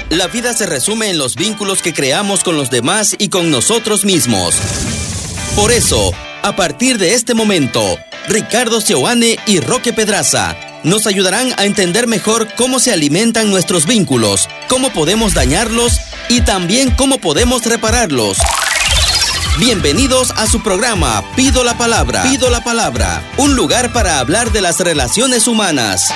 La vida se resume en los vínculos que creamos con los demás y con nosotros mismos. Por eso, a partir de este momento, Ricardo Seoane y Roque Pedraza nos ayudarán a entender mejor cómo se alimentan nuestros vínculos, cómo podemos dañarlos y también cómo podemos repararlos. Bienvenidos a su programa Pido la Palabra. Pido la Palabra, un lugar para hablar de las relaciones humanas.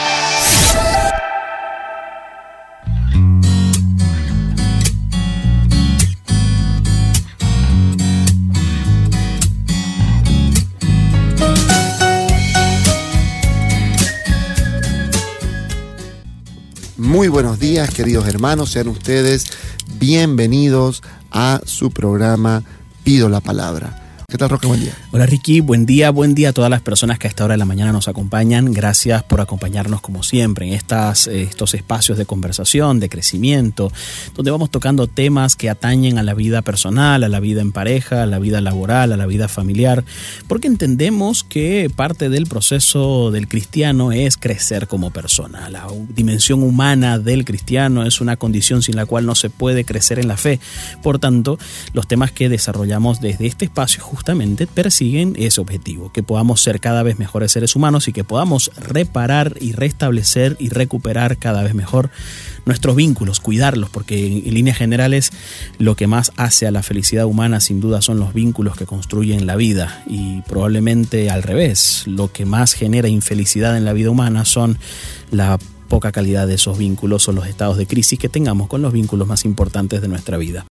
Muy buenos días, queridos hermanos, sean ustedes bienvenidos a su programa Pido la Palabra. ¿Qué tal, Roque? Buen día. Hola, Ricky. Buen día a todas las personas que a esta hora de la mañana nos acompañan. Gracias por acompañarnos como siempre en estos espacios de conversación, de crecimiento, donde vamos tocando temas que atañen a la vida personal, a la vida en pareja, a la vida laboral, a la vida familiar, porque entendemos que parte del proceso del cristiano es crecer como persona. La dimensión humana del cristiano es una condición sin la cual no se puede crecer en la fe. Por tanto, los temas que desarrollamos desde este espacio justamente persiguen ese objetivo, que podamos ser cada vez mejores seres humanos y que podamos reparar y restablecer y recuperar cada vez mejor nuestros vínculos, cuidarlos, porque en líneas generales lo que más hace a la felicidad humana sin duda son los vínculos que construyen la vida, y probablemente al revés, lo que más genera infelicidad en la vida humana son la poca calidad de esos vínculos o los estados de crisis que tengamos con los vínculos más importantes de nuestra vida.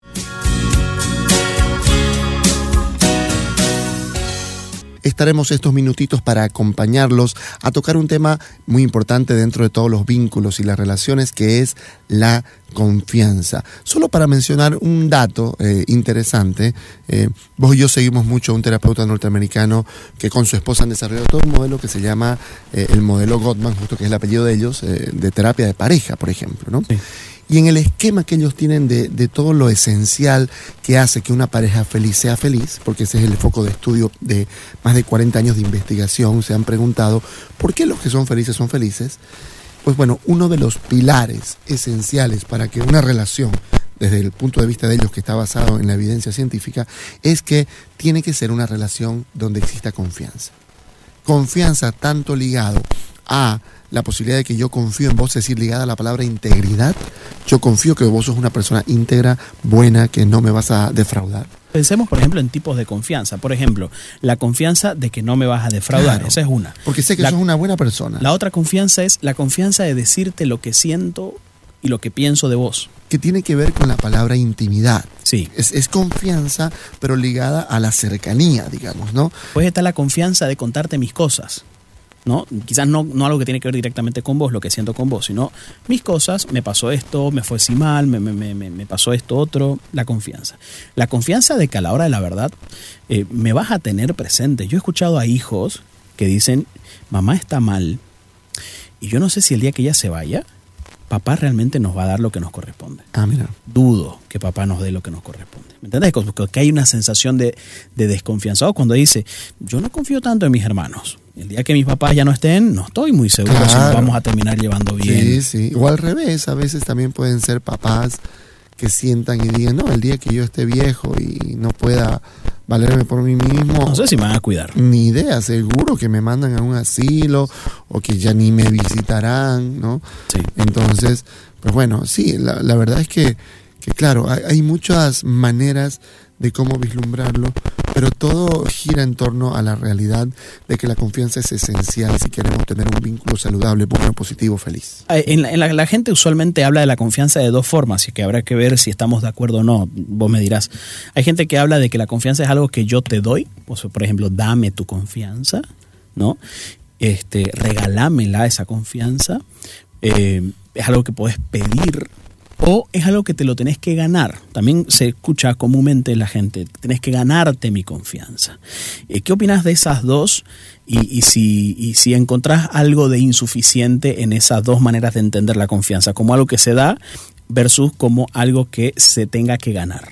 Estaremos estos minutitos para acompañarlos a tocar un tema muy importante dentro de todos los vínculos y las relaciones, que es la confianza. Solo para mencionar un dato interesante, vos y yo seguimos mucho a un terapeuta norteamericano que con su esposa han desarrollado todo un modelo que se llama el modelo Gottman, justo que es el apellido de ellos, de terapia de pareja, por ejemplo, ¿no? Sí. Y en el esquema que ellos tienen de todo lo esencial que hace que una pareja feliz sea feliz, porque ese es el foco de estudio de más de 40 años de investigación, se han preguntado ¿por qué los que son felices son felices? Pues bueno, uno de los pilares esenciales para que una relación, desde el punto de vista de ellos que está basado en la evidencia científica, es que tiene que ser una relación donde exista confianza. Confianza tanto ligado a la posibilidad de que yo confío en vos, es decir, ligada a la palabra integridad. Yo confío que vos sos una persona íntegra, buena, que no me vas a defraudar. Pensemos, por ejemplo, en tipos de confianza. Por ejemplo, la confianza de que no me vas a defraudar. Claro, esa es una. Porque sé que sos una buena persona. La otra confianza es la confianza de decirte lo que siento y lo que pienso de vos. Que tiene que ver con la palabra intimidad. Sí. Es confianza, pero ligada a la cercanía, digamos, ¿no? Pues está la confianza de contarte mis cosas, ¿no? Quizás no algo que tiene que ver directamente con vos, lo que siento con vos, sino mis cosas, me pasó esto, me fue así mal, me pasó esto otro, la confianza. La confianza de que a la hora de la verdad me vas a tener presente. Yo he escuchado a hijos que dicen, mamá está mal, y yo no sé si el día que ella se vaya, papá realmente nos va a dar lo que nos corresponde. Mira. Dudo que papá nos dé lo que nos corresponde. ¿Me entiendes? Que hay una sensación de desconfianza. O cuando dice, yo no confío tanto en mis hermanos. El día que mis papás ya no estén, no estoy muy seguro si nos vamos a terminar llevando bien. Sí. O al revés, a veces también pueden ser papás que sientan y digan, no, el día que yo esté viejo y no pueda valerme por mí mismo, no sé si me van a cuidar. Ni idea, seguro que me mandan a un asilo o que ya ni me visitarán, ¿no? Sí. Entonces, pues bueno, sí, la verdad es que claro, hay muchas maneras de cómo vislumbrarlo, pero todo gira en torno a la realidad de que la confianza es esencial si queremos tener un vínculo saludable, bueno, positivo, feliz. La gente usualmente habla de la confianza de dos formas, y que habrá que ver si estamos de acuerdo o no, vos me dirás. Hay gente que habla de que la confianza es algo que yo te doy, o sea, por ejemplo, dame tu confianza, ¿no? Regálamela esa confianza, es algo que podés pedir, o es algo que te lo tenés que ganar. También se escucha comúnmente la gente, tenés que ganarte mi confianza. ¿Qué opinas de esas dos? Y si encontrás algo de insuficiente en esas dos maneras de entender la confianza, como algo que se da versus como algo que se tenga que ganar.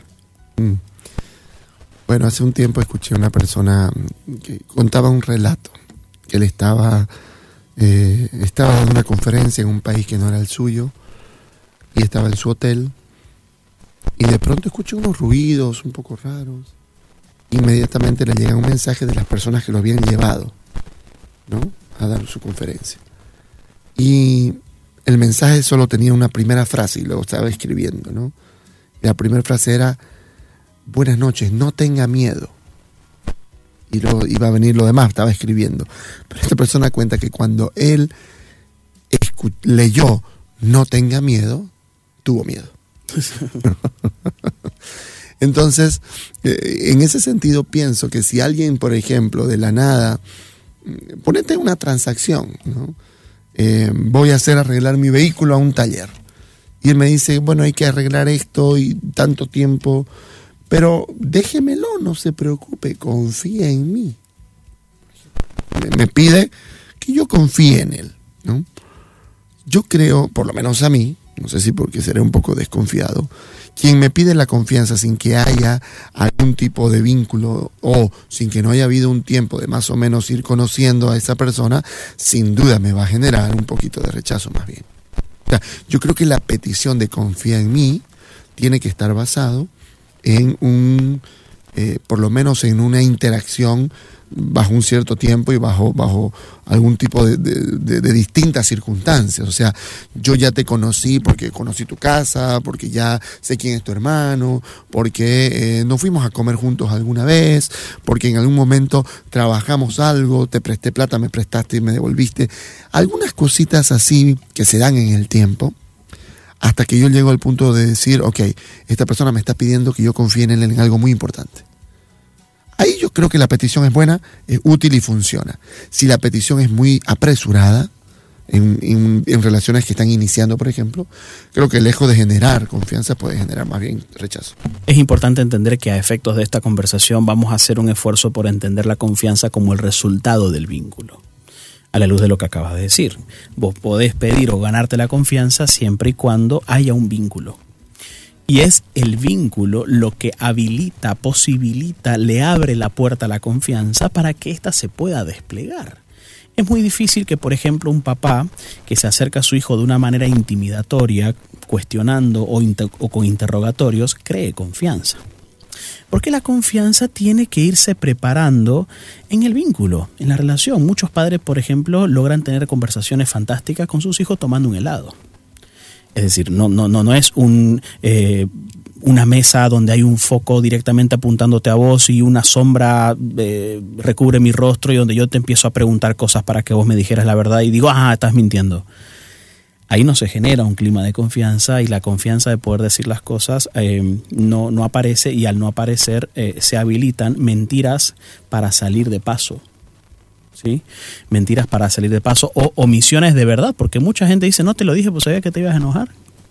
Bueno, hace un tiempo escuché a una persona que contaba un relato, que él estaba dando una conferencia en un país que no era el suyo. y estaba en su hotel y de pronto escucha unos ruidos un poco raros. Inmediatamente le llega un mensaje de las personas que lo habían llevado, ¿no?, a dar su conferencia. Y el mensaje solo tenía una primera frase y lo estaba escribiendo, ¿no? Y la primera frase era: buenas noches, no tenga miedo. Y luego iba a venir lo demás, estaba escribiendo. Pero esta persona cuenta que cuando él leyó no tenga miedo, tuvo miedo. Entonces, en ese sentido pienso que si alguien, por ejemplo, de la nada, ponete una transacción, ¿no? Voy a hacer arreglar mi vehículo a un taller. Y él me dice, bueno, hay que arreglar esto y tanto tiempo, pero déjemelo, no se preocupe, confía en mí. Me pide que yo confíe en él, ¿no? Yo creo, por lo menos a mí, no sé si porque seré un poco desconfiado, quien me pide la confianza sin que haya algún tipo de vínculo o sin que no haya habido un tiempo de más o menos ir conociendo a esa persona, sin duda me va a generar un poquito de rechazo más bien. O sea, yo creo que la petición de confía en mí tiene que estar basado en por lo menos en una interacción bajo un cierto tiempo y bajo algún tipo de distintas circunstancias. O sea, yo ya te conocí porque conocí tu casa, porque ya sé quién es tu hermano, porque nos fuimos a comer juntos alguna vez, porque en algún momento trabajamos algo, te presté plata, me prestaste y me devolviste. Algunas cositas así que se dan en el tiempo, hasta que yo llego al punto de decir, ok, esta persona me está pidiendo que yo confíe en él en algo muy importante. Ahí yo creo que la petición es buena, es útil y funciona. Si la petición es muy apresurada, en relaciones que están iniciando, por ejemplo, creo que lejos de generar confianza puede generar más bien rechazo. Es importante entender que a efectos de esta conversación vamos a hacer un esfuerzo por entender la confianza como el resultado del vínculo. A la luz de lo que acabas de decir, vos podés pedir o ganarte la confianza siempre y cuando haya un vínculo. Y es el vínculo lo que habilita, posibilita, le abre la puerta a la confianza para que ésta se pueda desplegar. Es muy difícil que, por ejemplo, un papá que se acerca a su hijo de una manera intimidatoria, cuestionando o con interrogatorios, cree confianza. Porque la confianza tiene que irse preparando en el vínculo, en la relación. Muchos padres, por ejemplo, logran tener conversaciones fantásticas con sus hijos tomando un helado. Es decir, no es una mesa donde hay un foco directamente apuntándote a vos y una sombra recubre mi rostro y donde yo te empiezo a preguntar cosas para que vos me dijeras la verdad y digo, estás mintiendo. Ahí no se genera un clima de confianza y la confianza de poder decir las cosas no aparece, y al no aparecer se habilitan mentiras para salir de paso. ¿Sí? Mentiras para salir de paso o omisiones de verdad, porque mucha gente dice, no te lo dije porque sabía que te ibas a enojar.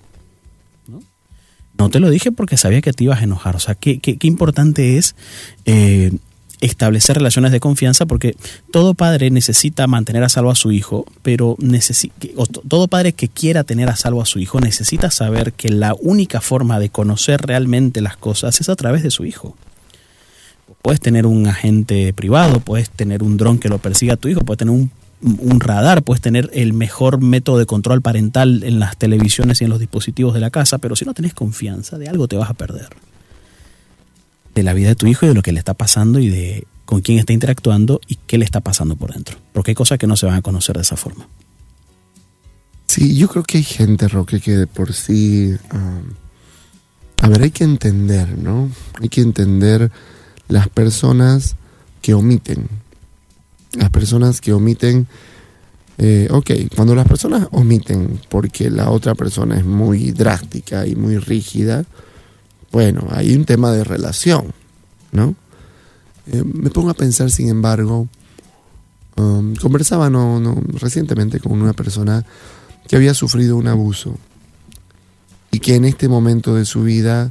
No te lo dije porque sabía que te ibas a enojar. O sea, qué importante es establecer relaciones de confianza, porque todo padre necesita mantener a salvo a su hijo, pero todo padre que quiera tener a salvo a su hijo necesita saber que la única forma de conocer realmente las cosas es a través de su hijo. Puedes tener un agente privado, puedes tener un dron que lo persiga a tu hijo, puedes tener un radar, puedes tener el mejor método de control parental en las televisiones y en los dispositivos de la casa, pero si no tenés confianza, de algo te vas a perder. De la vida de tu hijo y de lo que le está pasando y de con quién está interactuando y qué le está pasando por dentro. Porque hay cosas que no se van a conocer de esa forma. Sí, yo creo que hay gente, Roque, que de por sí... hay que entender, ¿no? Hay que entender las personas que omiten. Las personas que omiten... cuando las personas omiten porque la otra persona es muy drástica y muy rígida, bueno, hay un tema de relación, ¿no? Me pongo a pensar, sin embargo, conversaba recientemente con una persona que había sufrido un abuso y que en este momento de su vida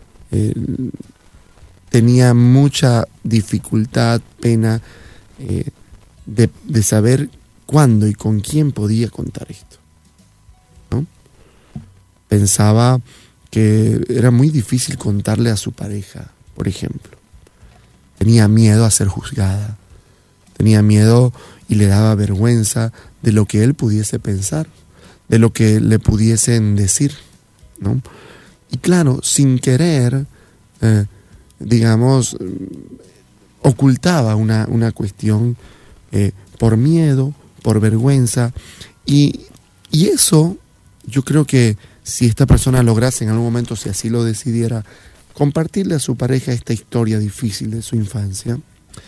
tenía mucha dificultad, pena de saber cuándo y con quién podía contar esto, ¿no? Pensaba que era muy difícil contarle a su pareja, por ejemplo. Tenía miedo a ser juzgada, tenía miedo y le daba vergüenza de lo que él pudiese pensar, de lo que le pudiesen decir. ¿no? Y claro, sin querer, digamos, ocultaba una cuestión por miedo, por vergüenza, y eso yo creo que si esta persona lograse en algún momento, si así lo decidiera, compartirle a su pareja esta historia difícil de su infancia,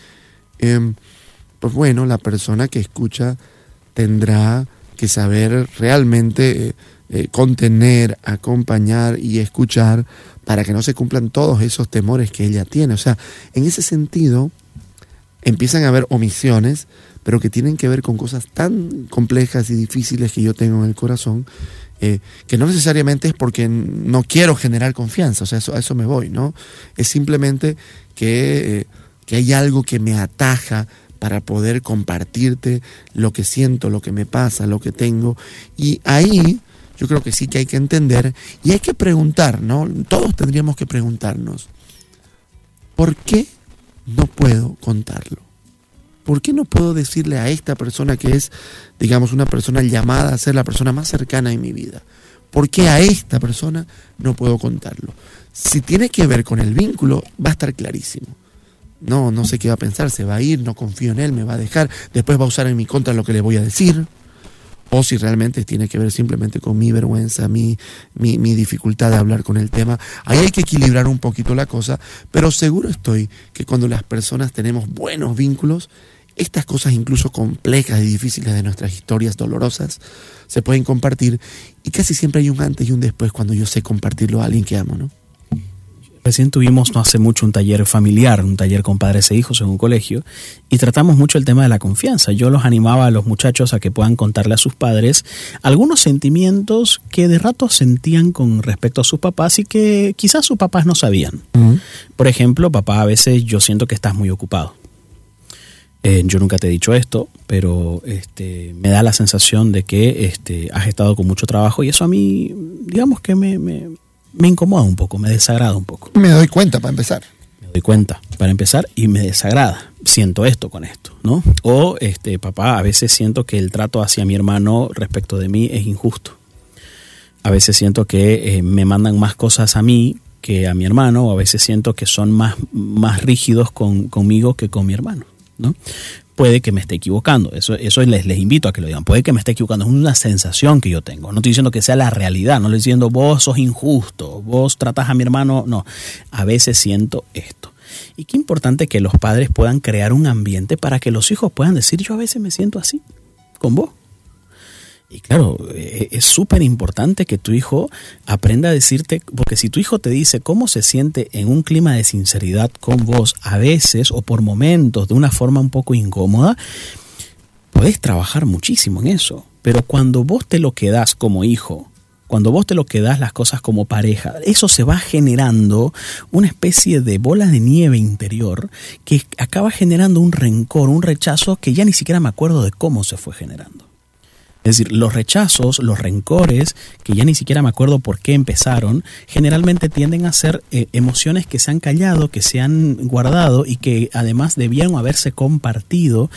pues bueno, la persona que escucha tendrá que saber realmente contener, acompañar y escuchar para que no se cumplan todos esos temores que ella tiene. O sea, en ese sentido empiezan a haber omisiones, pero que tienen que ver con cosas tan complejas y difíciles que yo tengo en el corazón, que no necesariamente es porque no quiero generar confianza, o sea, a eso me voy, ¿no? Es simplemente que hay algo que me ataja para poder compartirte lo que siento, lo que me pasa, lo que tengo. Y ahí yo creo que sí que hay que entender y hay que preguntar, ¿no? Todos tendríamos que preguntarnos, ¿por qué no puedo contarlo? ¿Por qué no puedo decirle a esta persona que es, digamos, una persona llamada a ser la persona más cercana en mi vida? ¿Por qué a esta persona no puedo contarlo? Si tiene que ver con el vínculo, va a estar clarísimo. No sé qué va a pensar, se va a ir, no confío en él, me va a dejar, después va a usar en mi contra lo que le voy a decir. O si realmente tiene que ver simplemente con mi vergüenza, mi dificultad de hablar con el tema. Ahí hay que equilibrar un poquito la cosa, pero seguro estoy que cuando las personas tenemos buenos vínculos, estas cosas incluso complejas y difíciles de nuestras historias dolorosas se pueden compartir y casi siempre hay un antes y un después cuando yo sé compartirlo a alguien que amo, ¿no? Recién tuvimos no hace mucho un taller familiar, un taller con padres e hijos en un colegio y tratamos mucho el tema de la confianza. Yo los animaba a los muchachos a que puedan contarle a sus padres algunos sentimientos que de rato sentían con respecto a sus papás y que quizás sus papás no sabían. Por ejemplo, papá, a veces yo siento que estás muy ocupado. Yo nunca te he dicho esto, pero me da la sensación de que has estado con mucho trabajo y eso a mí, digamos que me incomoda un poco, me desagrada un poco. Me doy cuenta para empezar. Me doy cuenta para empezar y me desagrada. Siento esto con esto, ¿no? O, papá, a veces siento que el trato hacia mi hermano respecto de mí es injusto. A veces siento que me mandan más cosas a mí que a mi hermano, o a veces siento que son más rígidos conmigo que con mi hermano, ¿no? Puede que me esté equivocando, eso les invito a que lo digan, puede que me esté equivocando, es una sensación que yo tengo, no estoy diciendo que sea la realidad, no le estoy diciendo vos sos injusto, vos tratás a mi hermano, no, a veces siento esto. Y qué importante que los padres puedan crear un ambiente para que los hijos puedan decir, yo a veces me siento así, con vos. Y claro, es súper importante que tu hijo aprenda a decirte, porque si tu hijo te dice cómo se siente en un clima de sinceridad con vos, a veces o por momentos de una forma un poco incómoda, podés trabajar muchísimo en eso. Pero cuando vos te lo quedás como hijo, cuando vos te lo quedás las cosas como pareja, eso se va generando una especie de bola de nieve interior que acaba generando un rencor, un rechazo que ya ni siquiera me acuerdo de cómo se fue generando. Es decir, los rechazos, los rencores, que ya ni siquiera me acuerdo por qué empezaron, generalmente tienden a ser emociones que se han callado, que se han guardado y que además debieron haberse compartido,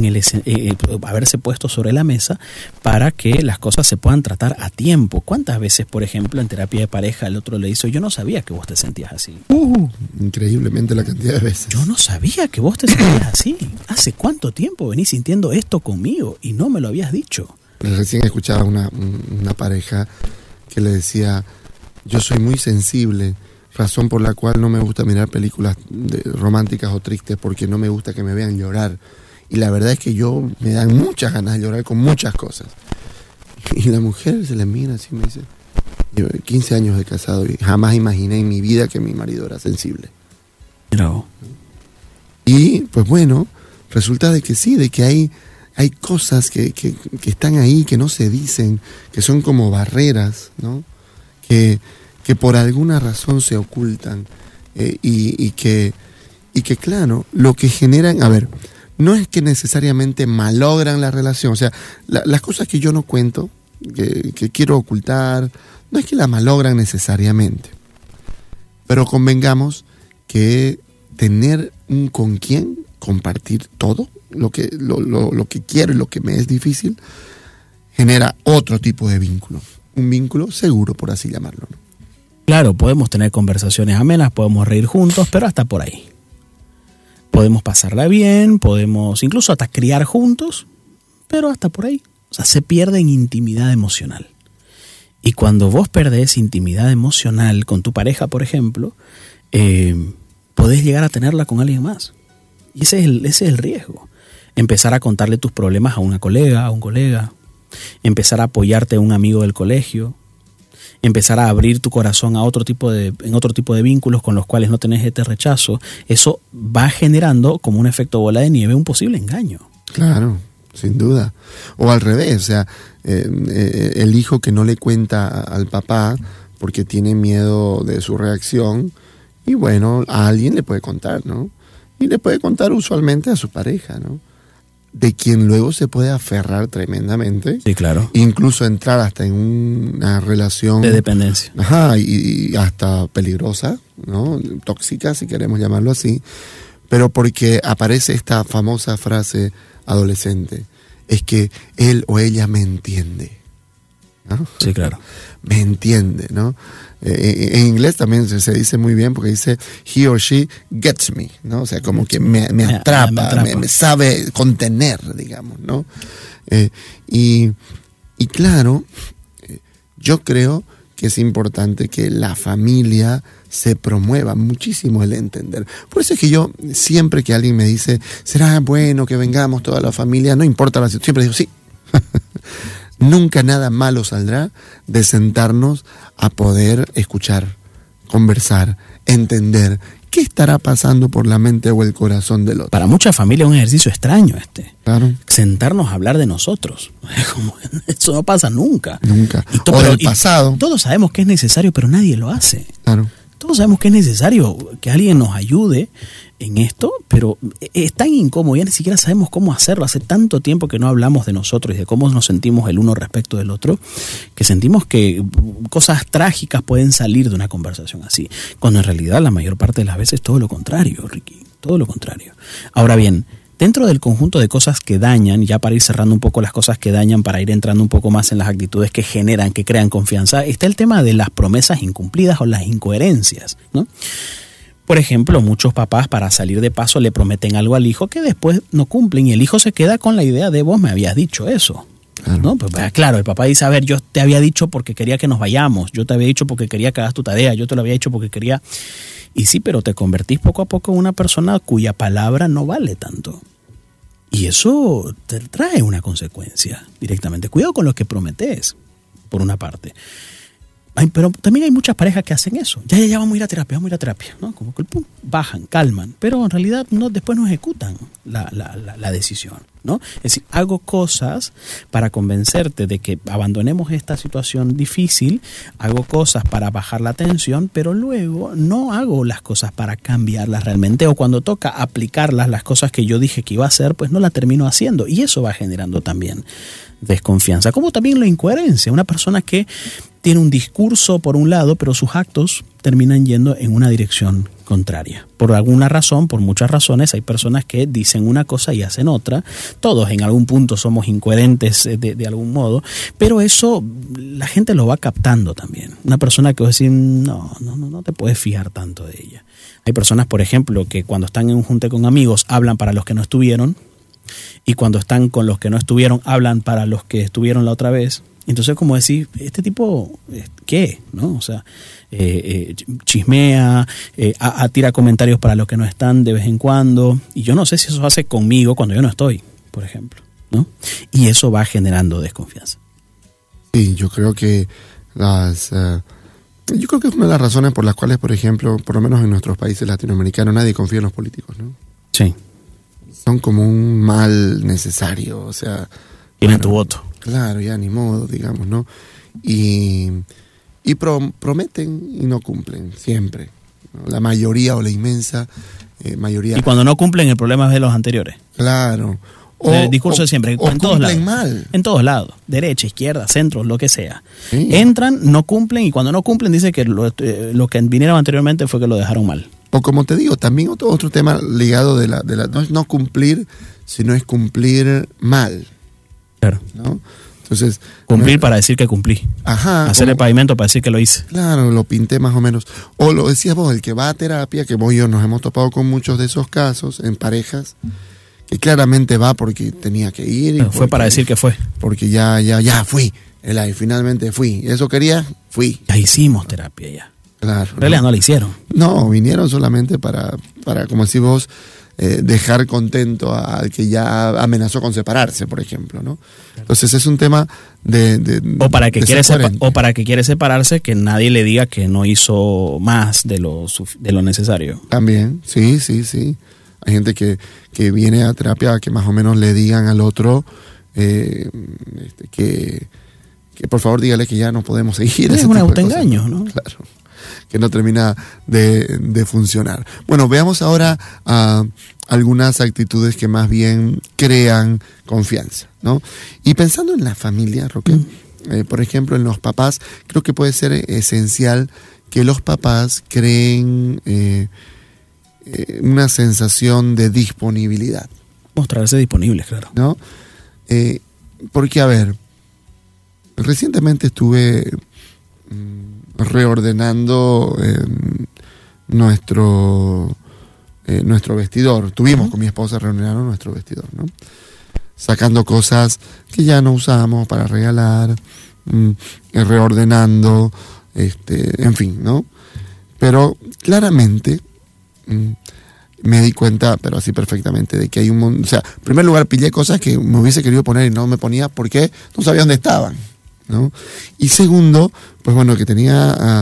haberse puesto sobre la mesa para que las cosas se puedan tratar a tiempo. ¿Cuántas veces, por ejemplo, en terapia de pareja el otro le dice, yo no sabía que vos te sentías así? Increíblemente la cantidad de veces. Yo no sabía que vos te sentías así. ¿Hace cuánto tiempo venís sintiendo esto conmigo y no me lo habías dicho? Recién escuchaba una pareja que le decía, yo soy muy sensible, razón por la cual no me gusta mirar películas románticas o tristes porque no me gusta que me vean llorar. Y la verdad es que me dan muchas ganas de llorar con muchas cosas. Y la mujer se le mira así y me dice, llevo 15 años de casado y jamás imaginé en mi vida que mi marido era sensible. No. Y pues bueno, resulta de que sí, de que hay cosas que están ahí, que no se dicen, que son como barreras, ¿no? Que por alguna razón se ocultan y que claro, lo que generan, a ver, no es que necesariamente malogran la relación, o sea, las cosas que yo no cuento, que quiero ocultar, no es que la malogran necesariamente, pero convengamos que tener un con quién compartir todo, lo que quiero y lo que me es difícil, genera otro tipo de vínculo, un vínculo seguro, por así llamarlo, ¿no? Claro, podemos tener conversaciones amenas, podemos reír juntos, pero hasta por ahí. Podemos pasarla bien, podemos incluso hasta criar juntos, pero hasta por ahí. O sea, se pierde en intimidad emocional. Y cuando vos perdés intimidad emocional con tu pareja, por ejemplo, podés llegar a tenerla con alguien más. Y ese es el riesgo. Empezar a contarle tus problemas a una colega, a un colega. Empezar a apoyarte a un amigo del colegio. Empezar a abrir tu corazón a otro tipo de vínculos con los cuales no tenés este rechazo. Eso va generando, como un efecto bola de nieve, un posible engaño. Claro, sin duda. O al revés, o sea, el hijo que no le cuenta al papá porque tiene miedo de su reacción, y bueno, a alguien le puede contar, ¿no? Y le puede contar usualmente a su pareja, ¿no? De quien luego se puede aferrar tremendamente. Sí, claro. Incluso entrar hasta en una relación de dependencia. Ajá, y hasta peligrosa, ¿no? Tóxica, si queremos llamarlo así. Pero porque aparece esta famosa frase adolescente, es que él o ella me entiende, ¿no? Sí, claro. Me entiende, ¿no? En inglés también se dice muy bien porque dice he or she gets me, ¿no? O sea, como que me atrapa, me sabe contener, digamos, ¿no? Y claro, yo creo que es importante que la familia se promueva muchísimo el entender. Por eso es que yo, siempre que alguien me dice, ¿será bueno que vengamos toda la familia? No importa la situación, siempre digo, sí. Nunca nada malo saldrá de sentarnos a poder escuchar, conversar, entender qué estará pasando por la mente o el corazón del otro. Para muchas familias es un ejercicio extraño Claro. Sentarnos a hablar de nosotros. Eso no pasa nunca. Nunca. O del pasado. Todos sabemos que es necesario, pero nadie lo hace. Claro. Todos sabemos que es necesario que alguien nos ayude en esto, pero es tan incómodo, ya ni siquiera sabemos cómo hacerlo. Hace tanto tiempo que no hablamos de nosotros y de cómo nos sentimos el uno respecto del otro, que sentimos que cosas trágicas pueden salir de una conversación así, cuando en realidad la mayor parte de las veces todo lo contrario, Ricky, todo lo contrario. Ahora bien, dentro del conjunto de cosas que dañan, ya para ir cerrando un poco las cosas que dañan, para ir entrando un poco más en las actitudes que generan, que crean confianza, está el tema de las promesas incumplidas o las incoherencias, ¿no? Por ejemplo, muchos papás para salir de paso le prometen algo al hijo que después no cumplen y el hijo se queda con la idea de vos me habías dicho eso. Claro. ¿No? Pues, claro, el papá dice, a ver, yo te había dicho porque quería que nos vayamos, yo te había dicho porque quería que hagas tu tarea, yo te lo había dicho porque quería... Y sí, pero te convertís poco a poco en una persona cuya palabra no vale tanto. Y eso te trae una consecuencia directamente. Cuidado con lo que prometes, por una parte. Pero también hay muchas parejas que hacen eso. Ya vamos a ir a terapia, ¿no? Como que pum, bajan, calman, pero en realidad después no ejecutan la decisión, ¿no? Es decir, hago cosas para convencerte de que abandonemos esta situación difícil, hago cosas para bajar la tensión, pero luego no hago las cosas para cambiarlas realmente, o cuando toca aplicarlas, las cosas que yo dije que iba a hacer, pues no la termino haciendo, y eso va generando también desconfianza, como también la incoherencia. Una persona que tiene un discurso por un lado, pero sus actos terminan yendo en una dirección contraria. Por alguna razón, por muchas razones, hay personas que dicen una cosa y hacen otra. Todos en algún punto somos incoherentes de algún modo, pero eso la gente lo va captando también. Una persona que va a decir, no te puedes fiar tanto de ella. Hay personas, por ejemplo, que cuando están en un junte con amigos hablan para los que no estuvieron, y cuando están con los que no estuvieron hablan para los que estuvieron la otra vez. Entonces, como decir, este tipo, ¿qué? ¿No? O sea, chismea, tira comentarios para los que no están de vez en cuando. Y yo no sé si eso hace conmigo cuando yo no estoy, por ejemplo, ¿no? Y eso va generando desconfianza. Sí, yo creo que es una de las razones por las cuales, por ejemplo, por lo menos en nuestros países latinoamericanos, nadie confía en los políticos, ¿no? Sí. Son como un mal necesario, o sea... Tienen tu voto. Claro, ya ni modo, digamos, ¿no? Y prometen y no cumplen, siempre, ¿no? La mayoría o la inmensa mayoría... Y cuando no cumplen, el problema es de los anteriores. Claro. El discurso de siempre, o en todos lados. Mal. En todos lados, derecha, izquierda, centro, lo que sea. Sí. Entran, no cumplen, y cuando no cumplen dice que lo que vinieron anteriormente fue que lo dejaron mal. O como te digo, también otro tema ligado no es no cumplir, sino es cumplir mal. Claro. ¿No? Entonces, Cumplir para decir que cumplí. ajá, Hacer el pavimento para decir que lo hice. claro, lo pinté más o menos. O lo decías vos, el que va a terapia, que vos y yo nos hemos topado con muchos de esos casos en parejas, que claramente va porque tenía que ir. Y Fue para decir que fue. Porque ya fui. Elay, finalmente fui. ¿Eso quería? Fui. Ya hicimos terapia ya. Claro. En realidad no la hicieron. No, vinieron solamente para como decís vos, dejar contento al que ya amenazó con separarse, por ejemplo, ¿no? Entonces es un tema o para que quiere quiere separarse, que nadie le diga que no hizo más de lo necesario. También, sí. Hay gente que viene a terapia a que más o menos le digan al otro que por favor dígale que ya no podemos seguir. Es un autoengaño, ¿no? Claro, que no termina de funcionar. Bueno, veamos ahora algunas actitudes que más bien crean confianza, ¿no? Y pensando en la familia, Roque, por ejemplo, en los papás, creo que puede ser esencial que los papás creen una sensación de disponibilidad. Mostrarse disponibles, claro. ¿No? Porque, a ver, recientemente estuve reordenando nuestro vestidor. Tuvimos con mi esposa reordenando nuestro vestidor, ¿no? Sacando cosas que ya no usamos para regalar, reordenando, en fin, ¿no? Pero claramente me di cuenta, pero así perfectamente, de que hay o sea, en primer lugar pillé cosas que me hubiese querido poner y no me ponía porque no sabía dónde estaban, ¿no? Y segundo, pues bueno, que tenía,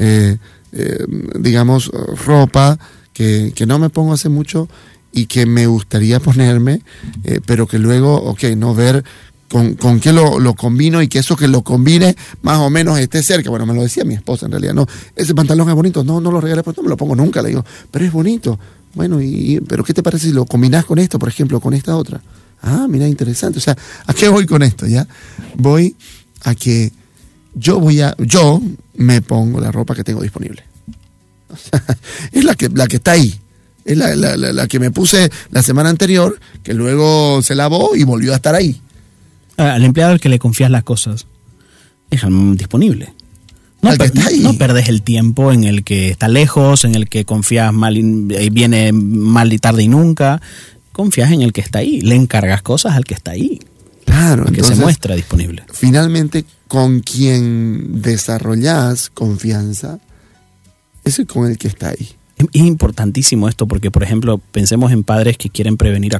digamos, ropa que no me pongo hace mucho y que me gustaría ponerme, pero que luego, no ver con qué lo combino y que eso que lo combine más o menos esté cerca. Bueno, me lo decía mi esposa en realidad, no, ese pantalón es bonito, no lo regalé, pues no me lo pongo nunca, le digo, pero es bonito. Bueno, pero ¿qué te parece si lo combinás con esto, por ejemplo, con esta otra? Ah, mira, interesante. O sea, ¿a qué voy con esto, ya? Voy a que yo me pongo la ropa que tengo disponible. O sea, es la que está ahí. Es la que me puse la semana anterior, que luego se lavó y volvió a estar ahí. Al empleado al que le confías las cosas, es disponible. No perdes el tiempo en el que está lejos, en el que confías mal y viene mal y tarde y nunca. Confías en el que está ahí. Le encargas cosas al que está ahí. Claro. Que se muestra disponible. Finalmente, con quien desarrollás confianza, es con el que está ahí. Es importantísimo esto porque, por ejemplo, pensemos en padres que quieren prevenir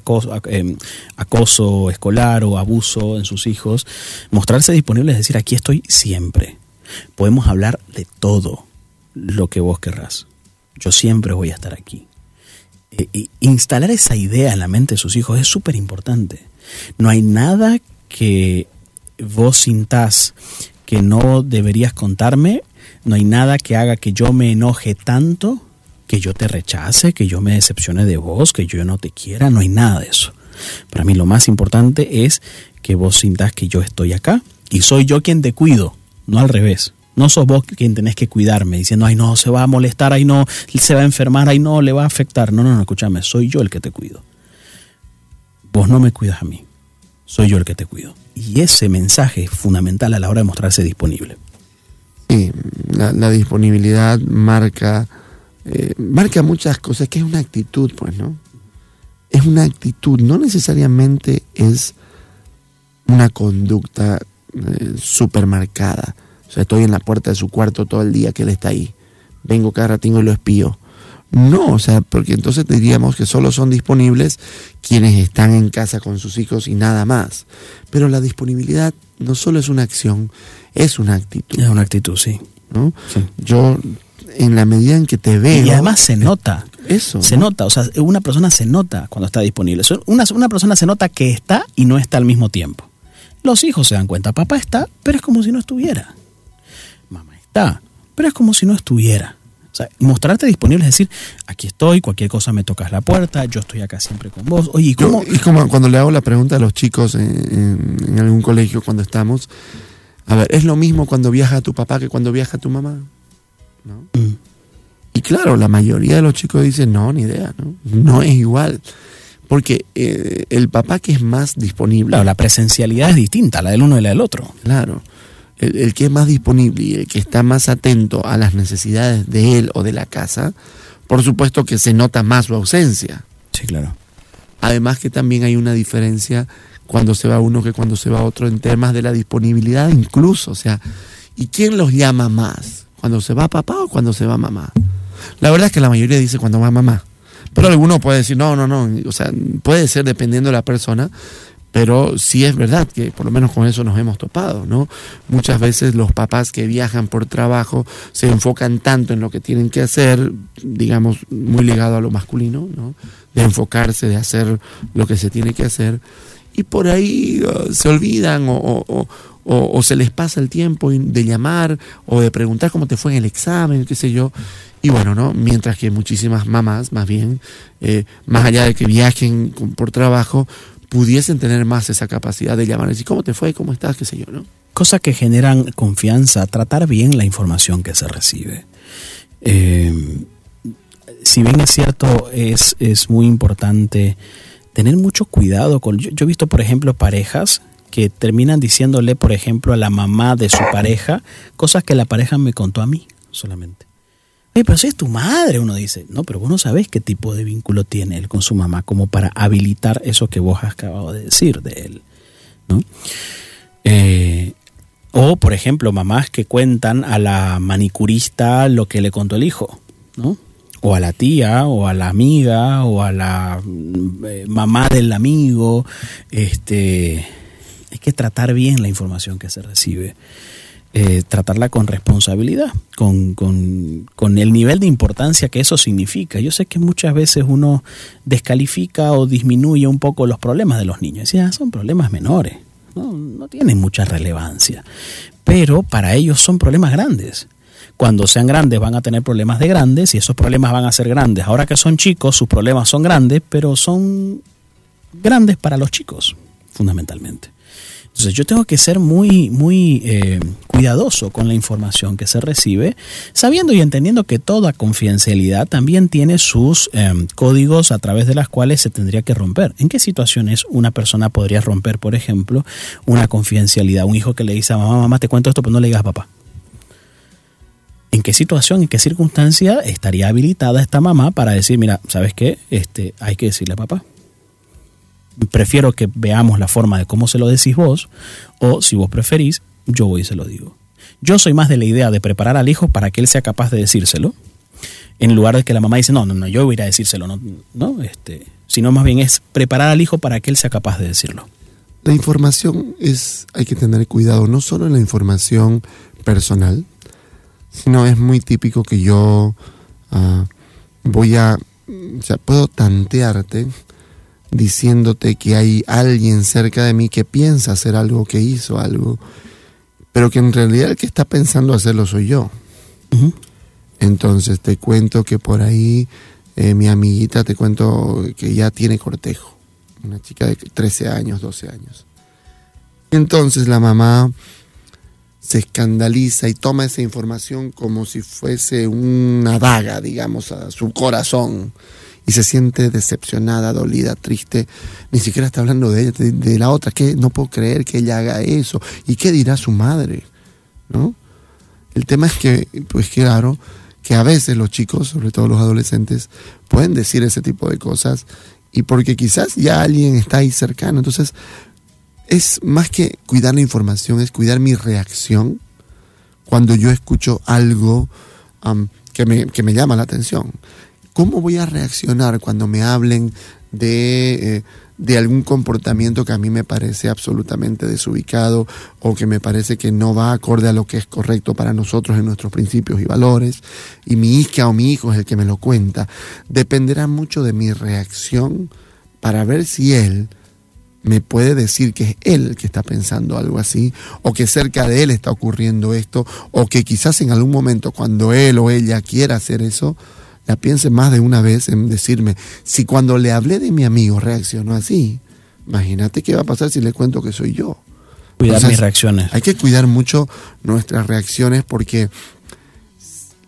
acoso escolar o abuso en sus hijos. Mostrarse disponible es decir, aquí estoy siempre. Podemos hablar de todo lo que vos querrás. Yo siempre voy a estar aquí. Instalar esa idea en la mente de sus hijos es súper importante. No hay nada que vos sintás que no deberías contarme. No hay nada que haga que yo me enoje tanto, que yo te rechace, que yo me decepcione de vos, que yo no te quiera. No hay nada de eso. Para mí lo más importante es que vos sintás que yo estoy acá y soy yo quien te cuido. No al revés. No sos vos quien tenés que cuidarme diciendo, ay no, se va a molestar, ay no, se va a enfermar, ay no, le va a afectar. No, escúchame, soy yo el que te cuido. Vos no me cuidas a mí, soy yo el que te cuido. Y ese mensaje es fundamental a la hora de mostrarse disponible. Sí, la disponibilidad marca muchas cosas, que es una actitud, pues, ¿no? Es una actitud, no necesariamente es una conducta súper marcada. O sea, estoy en la puerta de su cuarto todo el día que él está ahí. Vengo cada ratingo y lo espío. No, o sea, porque entonces diríamos que solo son disponibles quienes están en casa con sus hijos y nada más. Pero la disponibilidad no solo es una acción, es una actitud. Es una actitud, sí. ¿No? Sí. Yo, en la medida en que te veo... Y además se nota. Eso. Se nota, o sea, una persona se nota cuando está disponible. Una persona se nota que está y no está al mismo tiempo. Los hijos se dan cuenta, papá está, pero es como si no estuviera. Mamá está, pero es como si no estuviera. O sea, mostrarte disponible es decir, aquí estoy, cualquier cosa me tocas la puerta, yo estoy acá siempre con vos. Oye, ¿cómo? Es como cuando le hago la pregunta a los chicos en algún colegio cuando estamos. A ver, ¿es lo mismo cuando viaja tu papá que cuando viaja tu mamá? ¿No? Y claro, la mayoría de los chicos dicen, no, ni idea, ¿no? No es igual. Porque el papá que es más disponible... Claro, la presencialidad es distinta, la del uno y la del otro. Claro. El que es más disponible y el que está más atento a las necesidades de él o de la casa, por supuesto que se nota más su ausencia. Sí, claro. Además que también hay una diferencia cuando se va uno que cuando se va otro en temas de la disponibilidad incluso. O sea, ¿y quién los llama más? ¿Cuando se va papá o cuando se va mamá? La verdad es que la mayoría dice cuando va mamá. Pero alguno puede decir no. O sea, puede ser dependiendo de la persona. Pero sí es verdad que por lo menos con eso nos hemos topado, ¿no? Muchas veces los papás que viajan por trabajo se enfocan tanto en lo que tienen que hacer, digamos, muy ligado a lo masculino, ¿no? De enfocarse, de hacer lo que se tiene que hacer, y por ahí se olvidan o se les pasa el tiempo de llamar o de preguntar cómo te fue en el examen, qué sé yo. Y bueno, ¿no? Mientras que muchísimas mamás, más bien, más allá de que viajen por trabajo, pudiesen tener más esa capacidad de llamar y decir, ¿cómo te fue? ¿Cómo estás? ¿Qué sé yo? ¿No? Cosas que generan confianza, tratar bien la información que se recibe. Si bien es cierto, es muy importante tener mucho cuidado con... Yo he visto, por ejemplo, parejas que terminan diciéndole, por ejemplo, a la mamá de su pareja, cosas que la pareja me contó a mí solamente. Oye, pero si es tu madre, uno dice. No, pero vos no sabés qué tipo de vínculo tiene él con su mamá como para habilitar eso que vos has acabado de decir de él, ¿no? O, por ejemplo, mamás que cuentan a la manicurista lo que le contó el hijo, ¿no? O a la tía, o a la amiga, o a la mamá del amigo. Hay que tratar bien la información que se recibe. Tratarla con responsabilidad, con el nivel de importancia que eso significa. Yo sé que muchas veces uno descalifica o disminuye un poco los problemas de los niños. Son problemas menores, no tienen mucha relevancia, pero para ellos son problemas grandes. Cuando sean grandes van a tener problemas de grandes y esos problemas van a ser grandes. Ahora que son chicos, sus problemas son grandes, pero son grandes para los chicos, fundamentalmente. Entonces yo tengo que ser muy cuidadoso con la información que se recibe, sabiendo y entendiendo que toda confidencialidad también tiene sus códigos a través de las cuales se tendría que romper. ¿En qué situaciones una persona podría romper, por ejemplo, una confidencialidad? Un hijo que le dice a mamá, te cuento esto, pero no le digas a papá. ¿En qué situación, en qué circunstancia estaría habilitada esta mamá para decir, mira, ¿sabes qué? Hay que decirle a papá. Prefiero que veamos la forma de cómo se lo decís vos, o si vos preferís, yo voy y se lo digo. Yo soy más de la idea de preparar al hijo para que él sea capaz de decírselo, en lugar de que la mamá dice, no, yo voy a ir a decírselo, sino más bien es preparar al hijo para que él sea capaz de decirlo. La información hay que tener cuidado, no solo en la información personal, sino es muy típico que yo puedo tantearte diciéndote que hay alguien cerca de mí que piensa hacer algo, que hizo algo, pero que en realidad el que está pensando hacerlo soy yo. Uh-huh. Entonces te cuento que por ahí mi amiguita, te cuento que ya tiene cortejo, una chica de 13 años, 12 años. Entonces la mamá se escandaliza y toma esa información como si fuese una daga, digamos, a su corazón. Y se siente decepcionada, dolida, triste. Ni siquiera está hablando de ella, de la otra. Que no puedo creer que ella haga eso. ¿Y qué dirá su madre? ¿No? El tema es que, pues claro, que a veces los chicos, sobre todo los adolescentes, pueden decir ese tipo de cosas y porque quizás ya alguien está ahí cercano. Entonces, es más que cuidar la información, es cuidar mi reacción cuando yo escucho algo que me llama la atención. ¿Cómo voy a reaccionar cuando me hablen de algún comportamiento que a mí me parece absolutamente desubicado o que me parece que no va acorde a lo que es correcto para nosotros en nuestros principios y valores? Y mi hija o mi hijo es el que me lo cuenta. Dependerá mucho de mi reacción para ver si él me puede decir que es él el que está pensando algo así, o que cerca de él está ocurriendo esto, o que quizás en algún momento cuando él o ella quiera hacer eso, la piense más de una vez en decirme, si cuando le hablé de mi amigo reaccionó así, imagínate qué va a pasar si le cuento que soy yo. Cuidar mis reacciones. Hay que cuidar mucho nuestras reacciones porque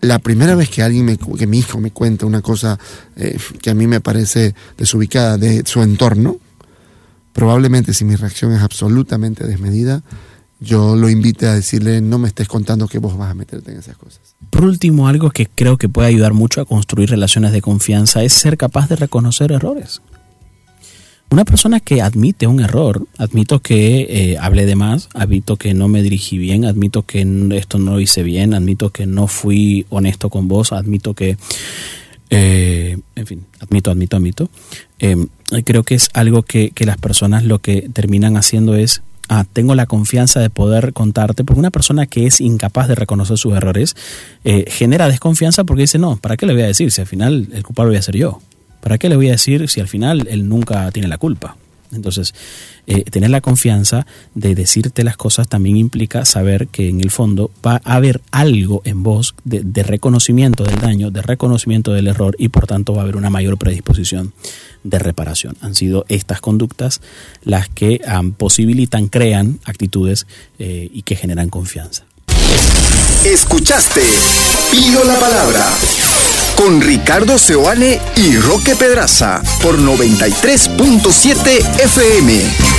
la primera vez que que mi hijo me cuenta una cosa que a mí me parece desubicada de su entorno, probablemente si mi reacción es absolutamente desmedida, yo lo invite a decirle, no me estés contando que vos vas a meterte en esas cosas. Por último, algo que creo que puede ayudar mucho a construir relaciones de confianza es ser capaz de reconocer errores. Una persona que admite un error, admito que hablé de más, admito que no me dirigí bien, admito que esto no lo hice bien, admito que no fui honesto con vos, admito que... en fin, admito. Creo que es algo que las personas lo que terminan haciendo es... tengo la confianza de poder contarte, porque una persona que es incapaz de reconocer sus errores genera desconfianza porque dice, no, ¿para qué le voy a decir si al final el culpable voy a ser yo? ¿Para qué le voy a decir si al final él nunca tiene la culpa? Entonces, tener la confianza de decirte las cosas también implica saber que en el fondo va a haber algo en vos de reconocimiento del daño, de reconocimiento del error, y por tanto va a haber una mayor predisposición de reparación. Han sido estas conductas las que posibilitan, crean actitudes y que generan confianza. Escuchaste Pío la Palabra con Ricardo Seoane y Roque Pedraza por 93.7 FM.